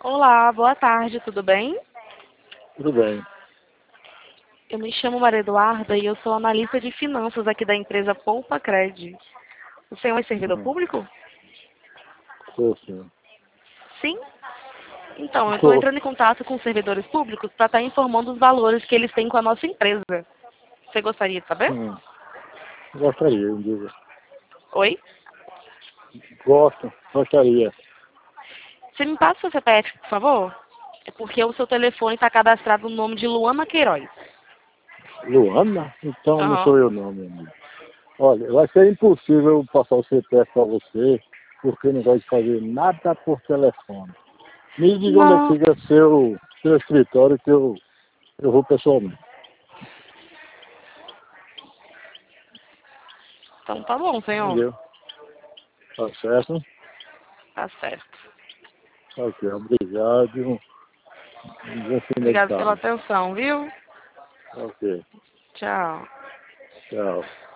Olá, boa tarde, tudo bem? Tudo bem. Eu me chamo Maria Eduarda e eu sou analista de finanças aqui da empresa Poupa Cred. O senhor é servidor público? Sou, sim. Sim? Então, eu estou Sou. entrando em contato com os servidores públicos para estar informando os valores que eles têm com a nossa empresa. Você gostaria de saber? Gostaria, um dia. Oi? Gostaria. Você me passa o seu CPF, por favor? É porque o seu telefone está cadastrado no nome de Luana Queiroz. Luana? Então não Aham. sou eu não, meu amigo. Olha, vai ser impossível eu passar o CPF para você, porque eu não gosto de fazer nada por telefone. Me diga onde é que Não. fica seu escritório que eu vou pessoalmente. Então tá bom, senhor. Entendeu? Tá certo? Tá certo. Ok, obrigado. Bom fim de Obrigada pela tarde. atenção, viu? Ok, Tchau. tchau.